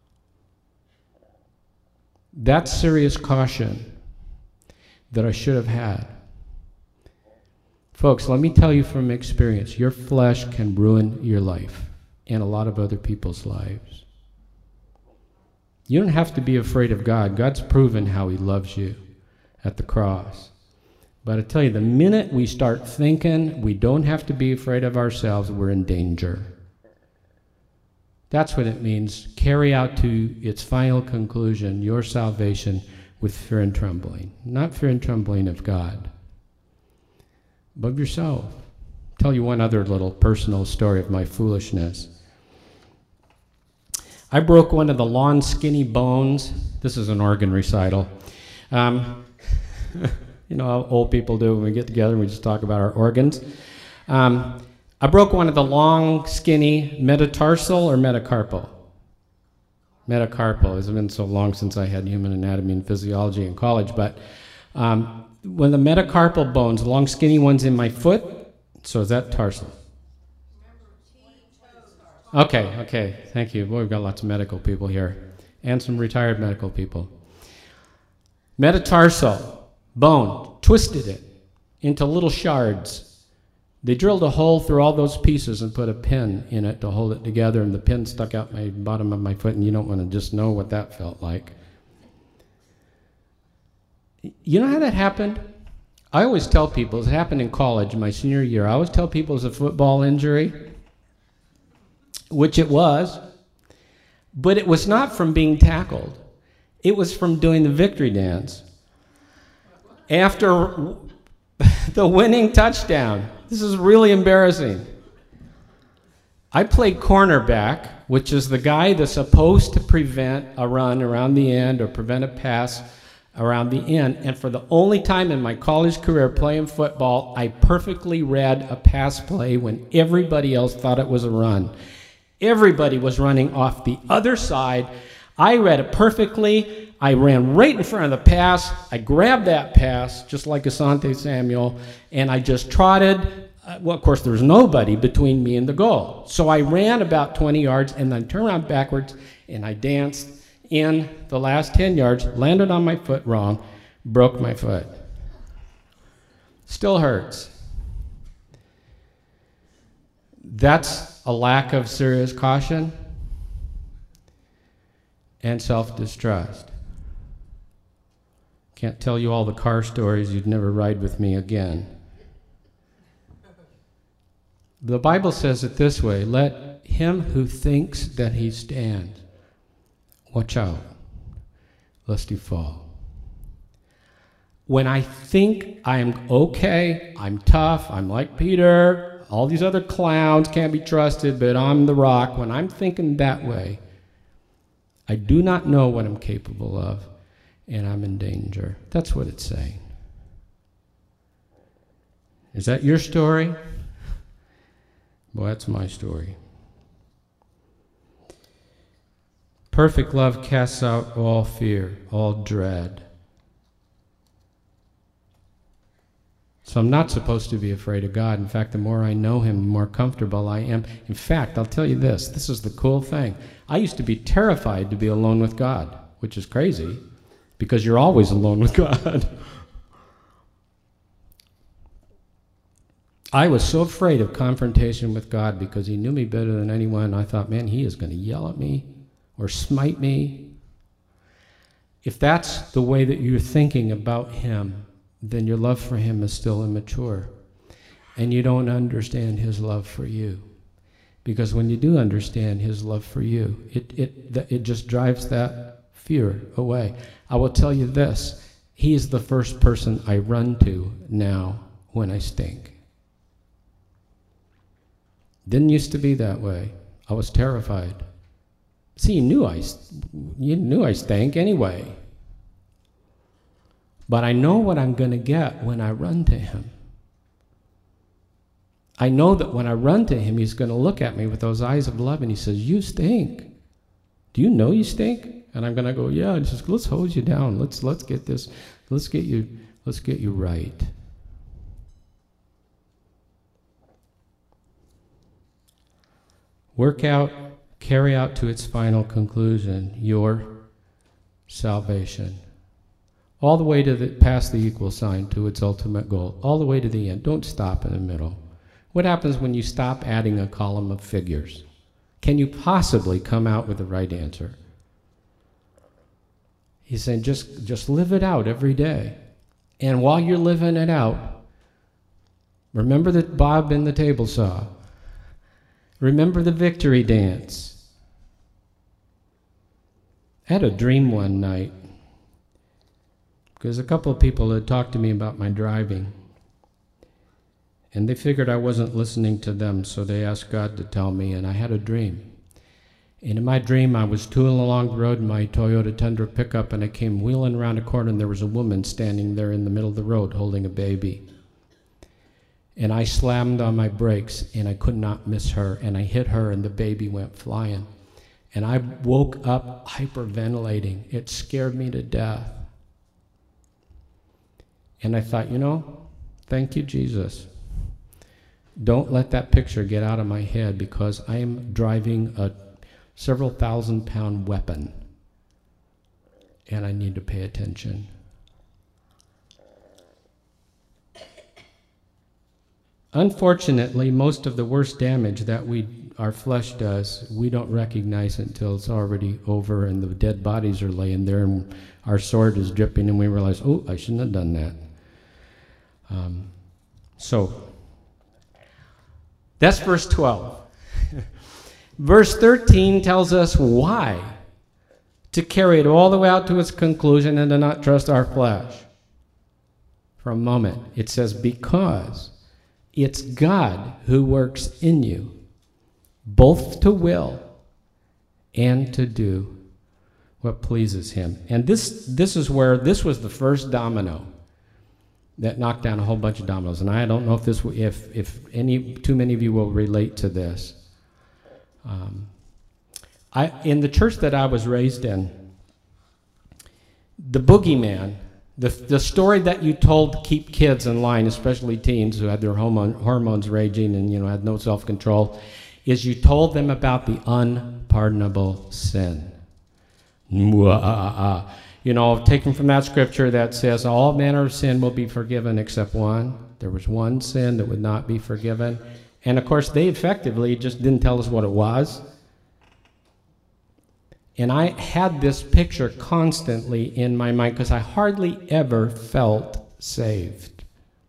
That's serious caution that I should have had. Folks, let me tell you from experience, your flesh can ruin your life and a lot of other people's lives. You don't have to be afraid of God. God's proven how he loves you at the cross. But I tell you, the minute we start thinking we don't have to be afraid of ourselves, we're in danger. That's what it means. Carry out to its final conclusion your salvation with fear and trembling. Not fear and trembling of God, but of yourself. I'll tell you one other little personal story of my foolishness. I broke one of the long, skinny bones. This is an organ recital. Um, you know how old people do when we get together and we just talk about our organs. Um, I broke one of the long, skinny metatarsal or metacarpal. Metacarpal. It's been so long since I had human anatomy and physiology in college, but um, when the metacarpal bones, the long, skinny ones in my foot, so is that tarsal? Okay, okay, thank you. Boy, we've got lots of medical people here, and some retired medical people. Metatarsal bone, twisted it into little shards. They drilled a hole through all those pieces and put a pin in it to hold it together, and the pin stuck out my bottom of my foot, and you don't want to just know what that felt like. You know how that happened? I always tell people, it happened in college, my senior year, I always tell people it was a football injury, which it was, but it was not from being tackled. It was from doing the victory dance. After the winning touchdown. This is really embarrassing. I played cornerback, which is the guy that's supposed to prevent a run around the end or prevent a pass around the end. And for the only time in my college career playing football, I perfectly read a pass play when everybody else thought it was a run. Everybody was running off the other side. I read it perfectly. I ran right in front of the pass. I grabbed that pass, just like Asante Samuel, and I just trotted. Uh, well, of course, there was nobody between me and the goal. So I ran about twenty yards and then turned around backwards, and I danced in the last ten yards, landed on my foot wrong, broke my foot. Still hurts. That's a lack of serious caution and self-distrust. Can't tell you all the car stories, you'd never ride with me again. The Bible says it this way, let him who thinks that he stands, watch out, lest he fall. When I think I'm okay, I'm tough, I'm like Peter, all these other clowns can't be trusted, but I'm the rock. When I'm thinking that way, I do not know what I'm capable of, and I'm in danger. That's what it's saying. Is that your story? Well, that's my story. Perfect love casts out all fear, all dread. So I'm not supposed to be afraid of God. In fact, the more I know him, the more comfortable I am. In fact, I'll tell you this. This is the cool thing. I used to be terrified to be alone with God, which is crazy, because you're always alone with God. I was so afraid of confrontation with God because he knew me better than anyone. I thought, man, he is going to yell at me or smite me. If that's the way that you're thinking about him, then your love for him is still immature. And you don't understand his love for you. Because when you do understand his love for you, it, it, it just drives that fear away. I will tell you this. He is the first person I run to now when I stink. Didn't used to be that way. I was terrified. See, you knew I, you knew I stank anyway. But I know what I'm going to get when I run to him. I know that when I run to him, he's going to look at me with those eyes of love, and he says, you stink. Do you know you stink? And I'm going to go, yeah. And he says, let's hose you down. Let's, let's get this, let's get you, let's get you right. Work out, carry out to its final conclusion your salvation. All the way to the, past the equal sign to its ultimate goal. All the way to the end. Don't stop in the middle. What happens when you stop adding a column of figures? Can you possibly come out with the right answer? He's saying just, just live it out every day. And while you're living it out, remember the Bob in the table saw. Remember the victory dance. I had a dream one night, because a couple of people had talked to me about my driving, and they figured I wasn't listening to them, so they asked God to tell me, and I had a dream. And in my dream, I was tooling along the road in my Toyota Tundra pickup, and I came wheeling around a corner, and there was a woman standing there in the middle of the road holding a baby. And I slammed on my brakes, and I could not miss her, and I hit her, and the baby went flying. And I woke up hyperventilating. It scared me to death. And I thought, you know, thank you, Jesus. Don't let that picture get out of my head, because I am driving a several thousand pound weapon, and I need to pay attention. Unfortunately, most of the worst damage that we, our flesh does, we don't recognize until it's already over and the dead bodies are laying there and our sword is dripping and we realize, oh, I shouldn't have done that. Um, so, that's verse twelve. Verse thirteen tells us why to carry it all the way out to its conclusion and to not trust our flesh. For a moment, it says, because it's God who works in you, both to will and to do what pleases him. And this, this is where, this was the first domino that knocked down a whole bunch of dominoes. And I don't know if this, if, if any, too many of you will relate to this. Um, I, in the church that I was raised in, the boogeyman, the, the story that you told to keep kids in line, especially teens who had their hormone, hormones raging and, you know, had no self-control, is you told them about the unpardonable sin. You know, taken from that scripture that says all manner of sin will be forgiven except one. There was one sin that would not be forgiven. And of course, they effectively just didn't tell us what it was. And I had this picture constantly in my mind because I hardly ever felt saved.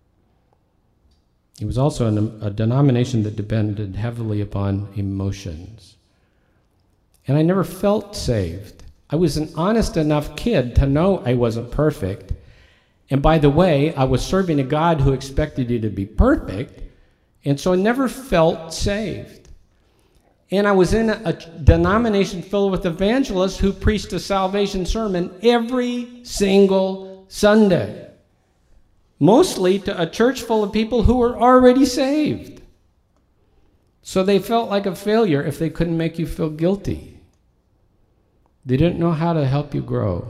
It was also an, a denomination that depended heavily upon emotions. And I never felt saved. I was an honest enough kid to know I wasn't perfect. And by the way, I was serving a God who expected you to be perfect, and so I never felt saved. And I was in a, a denomination filled with evangelists who preached a salvation sermon every single Sunday, mostly to a church full of people who were already saved. So they felt like a failure if they couldn't make you feel guilty. They didn't know how to help you grow.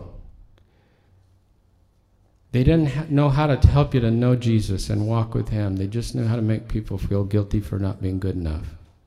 They didn't know how to help you to know Jesus and walk with him. They just knew how to make people feel guilty for not being good enough.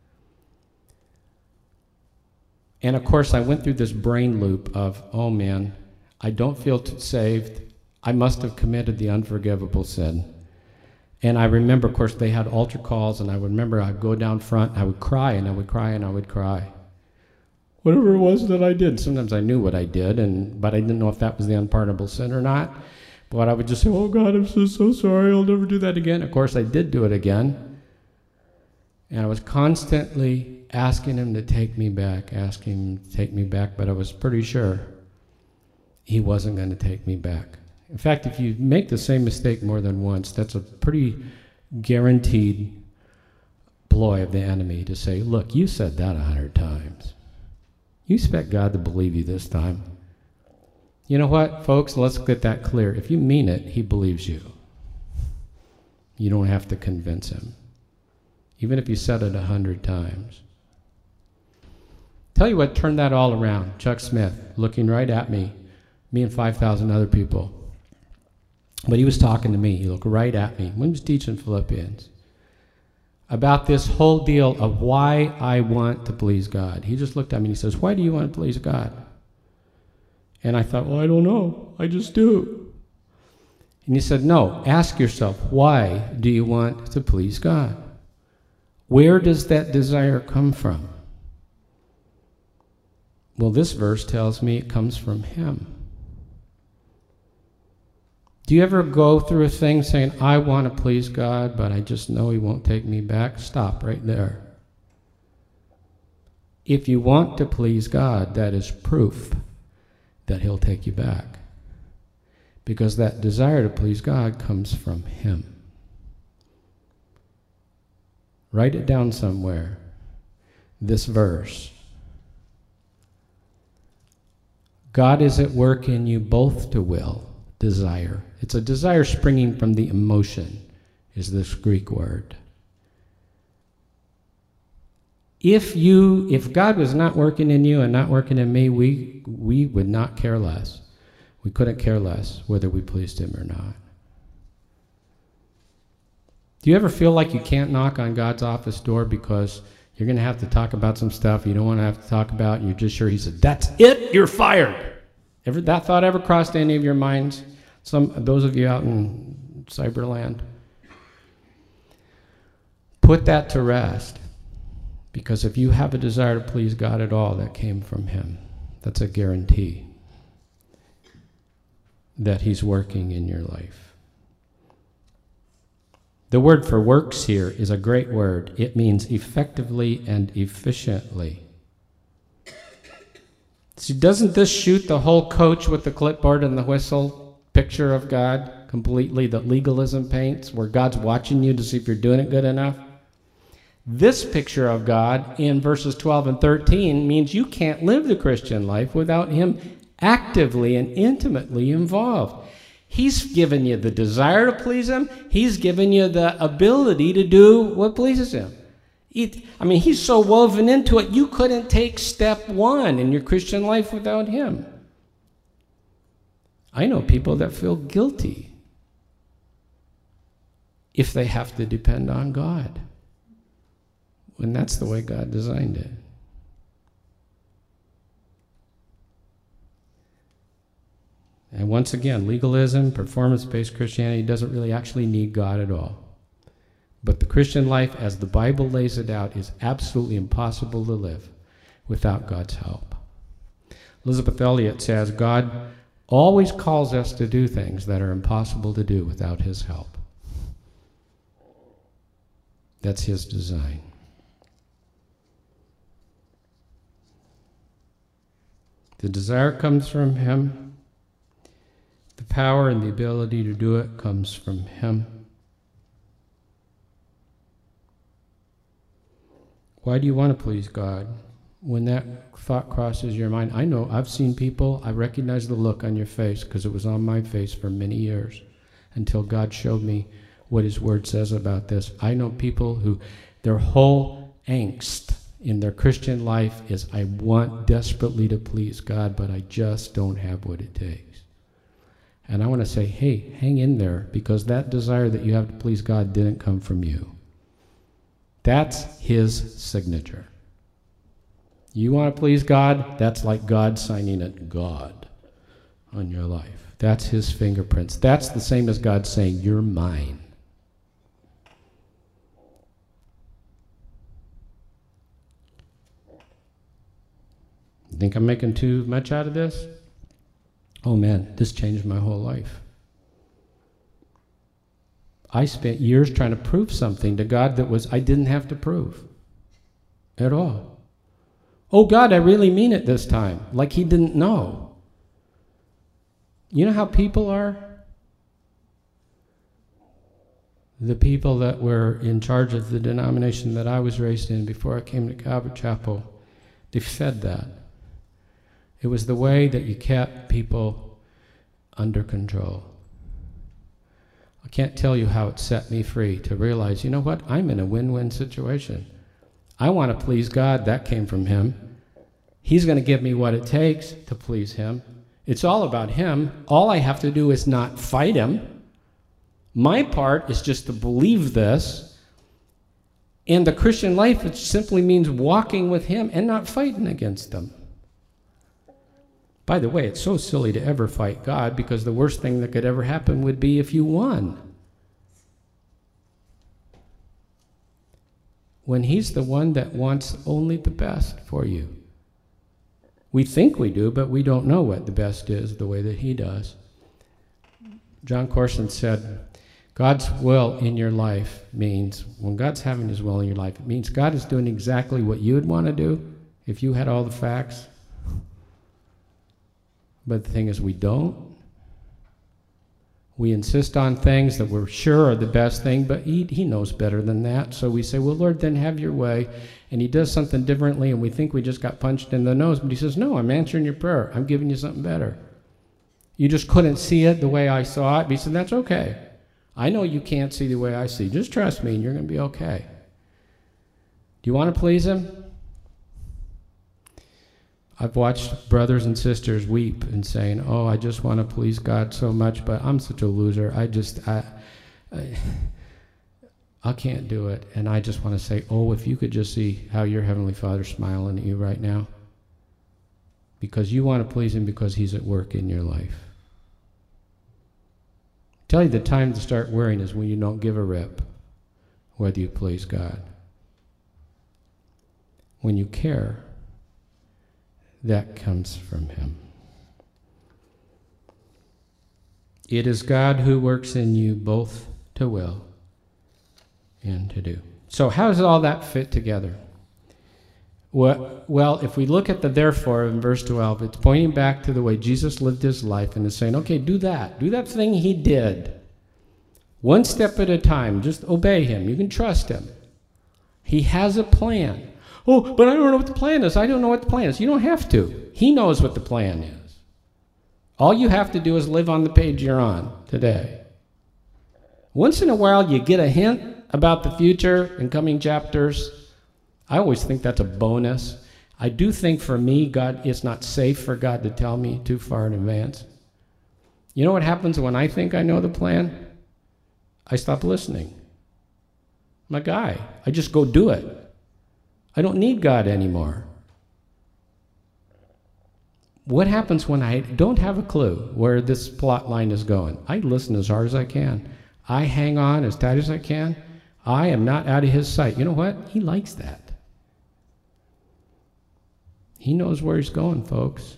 And of course, I went through this brain loop of, oh man, I don't feel t- saved. I must have committed the unforgivable sin. And I remember, of course, they had altar calls, and I would remember I'd go down front, I would cry, and I would cry, and I would cry. Whatever it was that I did. Sometimes I knew what I did, and but I didn't know if that was the unpardonable sin or not. But I would just say, oh God, I'm so, so sorry, I'll never do that again. Of course, I did do it again. And I was constantly asking him to take me back, asking him to take me back, but I was pretty sure he wasn't going to take me back. In fact, if you make the same mistake more than once, that's a pretty guaranteed ploy of the enemy to say, look, you said that a hundred times. You expect God to believe you this time. You know what, folks? Let's get that clear. If you mean it, he believes you. You don't have to convince him, even if you said it a hundred times. Tell you what turned that all around. Chuck Smith, looking right at me, me and five thousand other people. But he was talking to me. He looked right at me when he was teaching Philippians about this whole deal of why I want to please God. He just looked at me and he says, why do you want to please God? And I thought, well, I don't know. I just do. And he said, no, ask yourself, why do you want to please God? Where does that desire come from? Well, this verse tells me it comes from him. Do you ever go through a thing saying, I want to please God, but I just know he won't take me back? Stop right there. If you want to please God, that is proof that he'll take you back. Because that desire to please God comes from him. Write it down somewhere. This verse. God is at work in you both to will, desire. It's a desire springing from the emotion, is this Greek word. If you, if God was not working in you and not working in me, we, we would not care less. We couldn't care less whether we pleased him or not. Do you ever feel like you can't knock on God's office door because you're going to have to talk about some stuff you don't want to have to talk about, and you're just sure he said, that's it, you're fired? Ever, that thought ever crossed any of your minds? Some, those of you out in cyberland? Put that to rest. Because if you have a desire to please God at all, that came from him. That's a guarantee that he's working in your life. The word for works here is a great word. It means effectively and efficiently. See, doesn't this shoot the whole coach with the clipboard and the whistle picture of God completely that legalism paints, where God's watching you to see if you're doing it good enough? This picture of God in verses twelve and thirteen means you can't live the Christian life without him actively and intimately involved. He's given you the desire to please him. He's given you the ability to do what pleases him. It, I mean, he's so woven into it, you couldn't take step one in your Christian life without him. I know people that feel guilty if they have to depend on God, when that's the way God designed it. And once again, legalism, performance-based Christianity doesn't really actually need God at all. But the Christian life, as the Bible lays it out, is absolutely impossible to live without God's help. Elizabeth Elliot says, God always calls us to do things that are impossible to do without his help. That's his design. The desire comes from him. The power and the ability to do it comes from Him. Why do you want to please God? When that thought crosses your mind, I know, I've seen people, I recognize the look on your face because it was on my face for many years until God showed me what His Word says about this. I know people who, their whole angst in their Christian life is, I want desperately to please God, but I just don't have what it takes. And I want to say, hey, hang in there, because that desire that you have to please God didn't come from you. That's His signature. You want to please God? That's like God signing it, God, on your life. That's His fingerprints. That's the same as God saying, you're mine. Think I'm making too much out of this? Oh man, this changed my whole life. I spent years trying to prove something to God that was I didn't have to prove at all. Oh God, I really mean it this time. Like He didn't know. You know how people are? The people that were in charge of the denomination that I was raised in before I came to Calvary Chapel, they said that. It was the way that you kept people under control. I can't tell you how it set me free to realize, you know what, I'm in a win-win situation. I want to please God, that came from Him. He's going to give me what it takes to please Him. It's all about Him. All I have to do is not fight Him. My part is just to believe this. And the Christian life, it simply means walking with Him and not fighting against Him. By the way, it's so silly to ever fight God, because the worst thing that could ever happen would be if you won. When He's the one that wants only the best for you. We think we do, but we don't know what the best is the way that He does. John Corson said, God's will in your life means, when God's having His will in your life, it means God is doing exactly what you would want to do if you had all the facts. But the thing is, we don't. We insist on things that we're sure are the best thing, but he, he knows better than that. So we say, well, Lord, then have your way. And He does something differently, and we think we just got punched in the nose. But He says, no, I'm answering your prayer. I'm giving you something better. You just couldn't see it the way I saw it. But He said, that's okay. I know you can't see the way I see. Just trust me, and you're going to be okay. Do you want to please Him? I've watched brothers and sisters weep and saying, oh, I just want to please God so much, but I'm such a loser. I just, I, I, I can't do it. And I just want to say, oh, if you could just see how your Heavenly Father's smiling at you right now. Because you want to please Him because He's at work in your life. I tell you, the time to start worrying is when you don't give a rip whether you please God. When you care, that comes from Him. It is God who works in you both to will and to do. So how does all that fit together? Well, well, if we look at the therefore in verse twelve, it's pointing back to the way Jesus lived His life and is saying, okay, do that. Do that thing He did. One step at a time. Just obey Him. You can trust Him. He has a plan. Oh, but I don't know what the plan is. I don't know what the plan is. You don't have to. He knows what the plan is. All you have to do is live on the page you're on today. Once in a while, you get a hint about the future and coming chapters. I always think that's a bonus. I do think for me, God, it's not safe for God to tell me too far in advance. You know what happens when I think I know the plan? I stop listening. I'm a guy. I just go do it. I don't need God anymore. What happens when I don't have a clue where this plot line is going? I listen as hard as I can. I hang on as tight as I can. I am not out of His sight. You know what? He likes that. He knows where He's going, folks.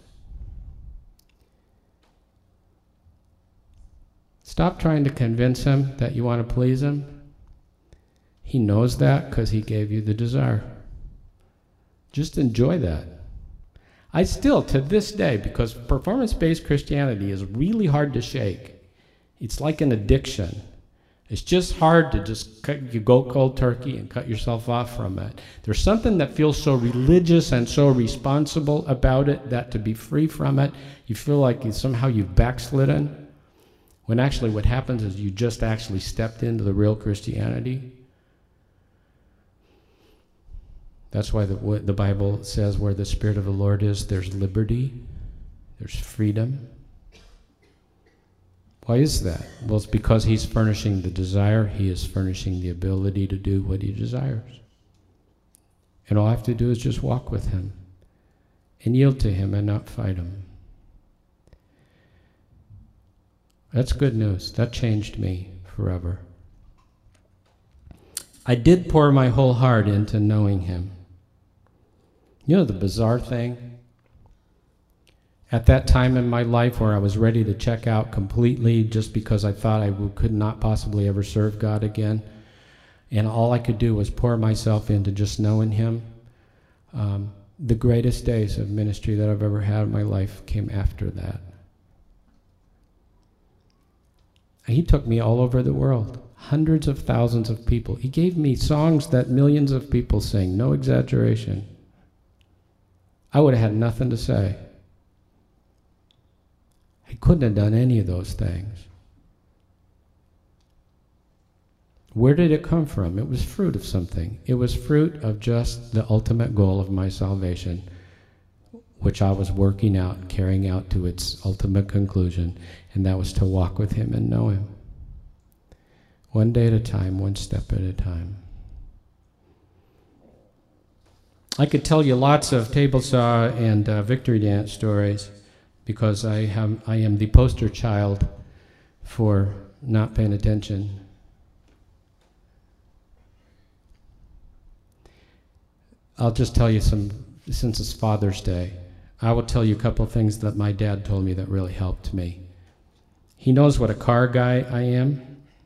Stop trying to convince Him that you want to please Him. He knows that because He gave you the desire. Just enjoy that. I still, to this day, because performance-based Christianity is really hard to shake. It's like an addiction. It's just hard to just cut, you go cold turkey and cut yourself off from it. There's something that feels so religious and so responsible about it that to be free from it, you feel like you, somehow you've backslidden, when actually what happens is you just actually stepped into the real Christianity. That's why the, what the Bible says where the Spirit of the Lord is, there's liberty, there's freedom. Why is that? Well, it's because he's furnishing the desire. He is furnishing the ability to do what he desires. And all I have to do is just walk with him and yield to him and not fight him. That's good news. That changed me forever. I did pour my whole heart into knowing him. You know the bizarre thing? At that time in my life where I was ready to check out completely just because I thought I w- could not possibly ever serve God again, and all I could do was pour myself into just knowing him, um, the greatest days of ministry that I've ever had in my life came after that. He took me all over the world, hundreds of thousands of people. He gave me songs that millions of people sing, no exaggeration. I would have had nothing to say. He couldn't have done any of those things. Where did it come from? It was fruit of something. It was fruit of just the ultimate goal of my salvation, which I was working out, carrying out to its ultimate conclusion, and that was to walk with him and know him. One day at a time, one step at a time. I could tell you lots of table saw and uh, victory dance stories because I have I am the poster child for not paying attention. I'll just tell you some, since it's Father's Day, I will tell you a couple of things that my dad told me that really helped me. He knows what a car guy I am.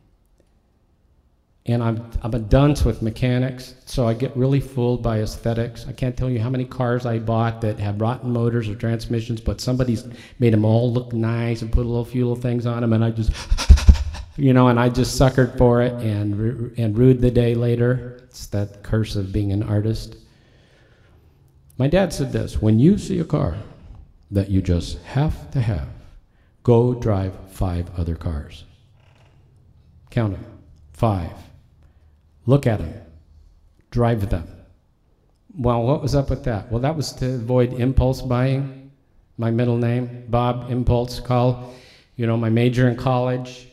And I'm, I'm a dunce with mechanics, so I get really fooled by aesthetics. I can't tell you how many cars I bought that have rotten motors or transmissions, but somebody's made them all look nice and put a little few little things on them, and I just, you know, and I just suckered for it and, and rued the day later. It's that curse of being an artist. My dad said this: when you see a car that you just have to have, go drive five other cars. Count them. Five. Look at them. Drive them. Well, what was up with that? Well, that was to avoid impulse buying. My middle name, Bob Impulse Call. You know, my major in college.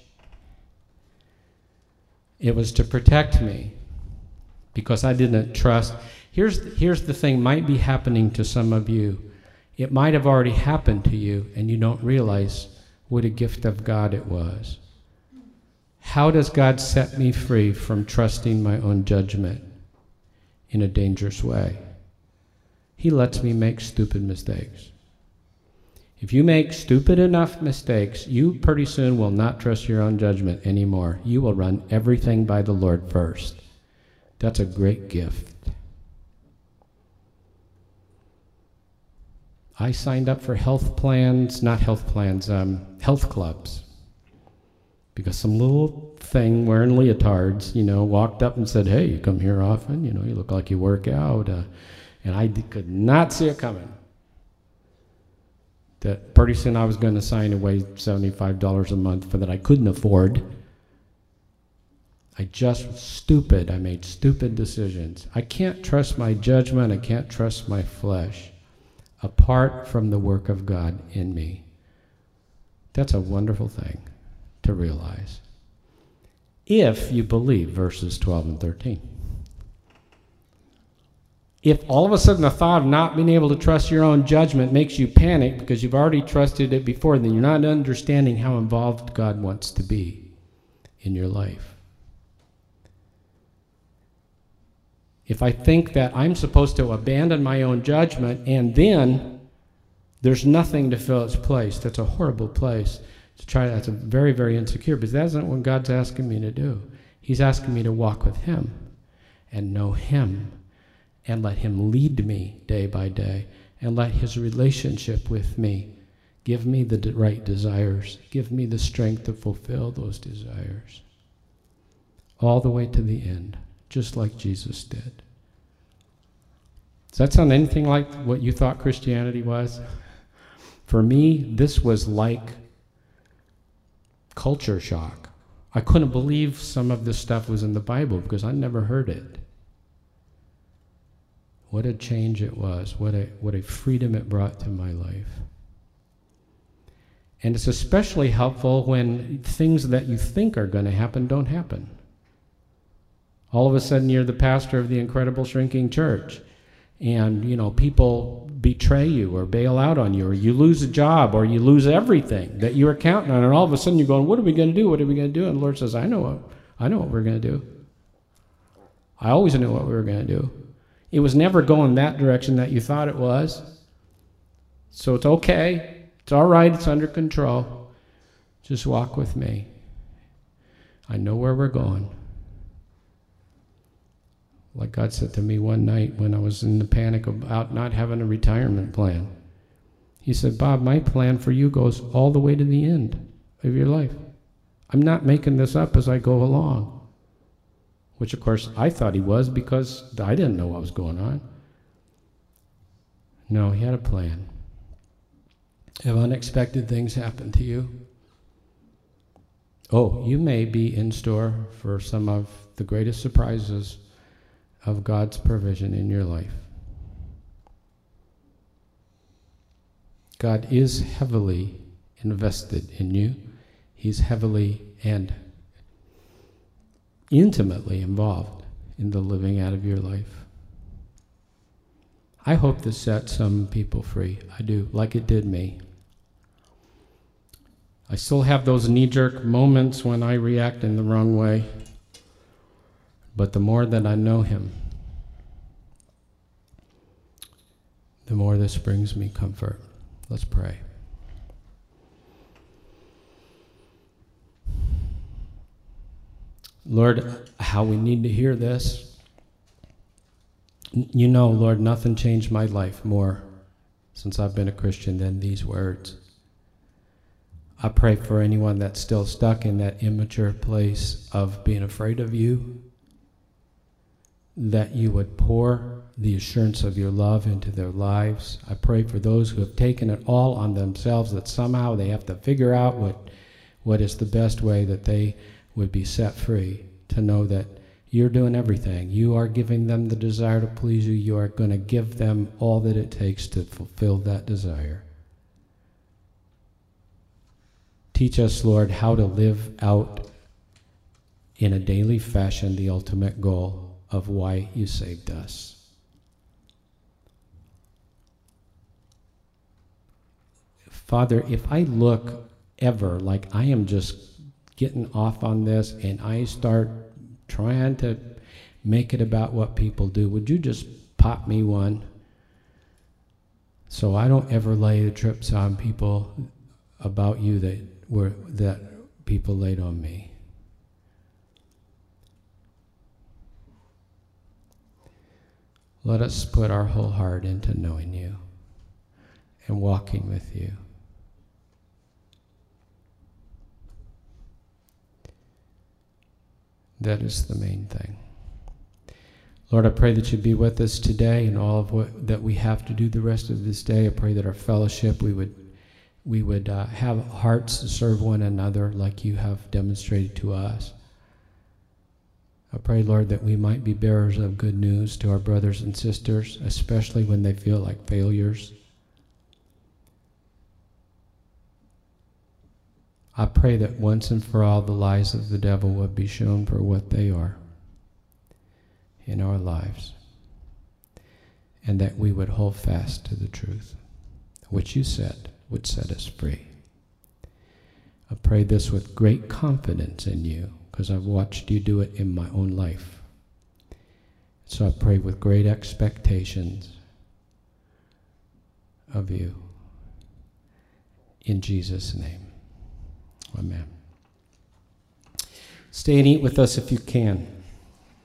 It was to protect me because I didn't trust. Here's, here's the thing might be happening to some of you. It might have already happened to you and you don't realize what a gift of God it was. How does God set me free from trusting my own judgment in a dangerous way? He lets me make stupid mistakes. If you make stupid enough mistakes, you pretty soon will not trust your own judgment anymore. You will run everything by the Lord first. That's a great gift. I signed up for health plans, not health plans, um, health clubs. Because some little thing wearing leotards, you know, walked up and said, hey, you come here often, you know, you look like you work out. Uh, and I d- could not see it coming. That pretty soon I was going to sign away seventy-five dollars a month for that I couldn't afford. I just was stupid. I made stupid decisions. I can't trust my judgment. I can't trust my flesh apart from the work of God in me. That's a wonderful thing to realize, if you believe verses twelve and thirteen. If all of a sudden the thought of not being able to trust your own judgment makes you panic because you've already trusted it before, then you're not understanding how involved God wants to be in your life. If I think that I'm supposed to abandon my own judgment and then there's nothing to fill its place, that's a horrible place. To try, that's a very, very insecure, but that's not what God's asking me to do. He's asking me to walk with him and know him and let him lead me day by day and let his relationship with me give me the right desires, give me the strength to fulfill those desires, all the way to the end, just like Jesus did. Does that sound anything like what you thought Christianity was? For me, this was like culture shock. I couldn't believe some of this stuff was in the Bible because I never heard it. What a change it was. What a, what a freedom it brought to my life. And it's especially helpful when things that you think are going to happen don't happen. All of a sudden you're the pastor of the incredible shrinking church, and you know people betray you or bail out on you, or you lose a job, or you lose everything that you were counting on, and all of a sudden you're going, what are we going to do? What are we going to do? And the Lord says, I know what, I know what we're going to do. I always knew what we were going to do. It was never going that direction that you thought it was. So it's okay. It's all right. It's under control. Just walk with me. I know where we're going. Like God said to me one night when I was in the panic about not having a retirement plan. He said, Bob, my plan for you goes all the way to the end of your life. I'm not making this up as I go along. Which, of course, I thought he was because I didn't know what was going on. No, he had a plan. Have unexpected things happen to you? Oh, you may be in store for some of the greatest surprises of God's provision in your life. God is heavily invested in you. He's heavily and intimately involved in the living out of your life. I hope this sets some people free. I do, like it did me. I still have those knee-jerk moments when I react in the wrong way. But the more that I know him, the more this brings me comfort. Let's pray. Lord, how we need to hear this. You know, Lord, nothing changed my life more since I've been a Christian than these words. I pray for anyone that's still stuck in that immature place of being afraid of you, that you would pour the assurance of your love into their lives. I pray for those who have taken it all on themselves, that somehow they have to figure out what, what is the best way that they would be set free, to know that you're doing everything. You are giving them the desire to please you. You are going to give them all that it takes to fulfill that desire. Teach us, Lord, how to live out in a daily fashion the ultimate goal of why you saved us. Father, if I look ever like I am just getting off on this and I start trying to make it about what people do, would you just pop me one so I don't ever lay the trips on people about you that were that people laid on me. Let us put our whole heart into knowing you and walking with you. That is the main thing. Lord, I pray that you be with us today and all of what that we have to do the rest of this day. I pray that our fellowship, we would we would uh, have hearts to serve one another like you have demonstrated to us. I pray, Lord, that we might be bearers of good news to our brothers and sisters, especially when they feel like failures. I pray that once and for all the lies of the devil would be shown for what they are in our lives, and that we would hold fast to the truth, which you said would set us free. I pray this with great confidence in you, because I've watched you do it in my own life. So I pray with great expectations of you. In Jesus' name. Amen. Stay and eat with us if you can.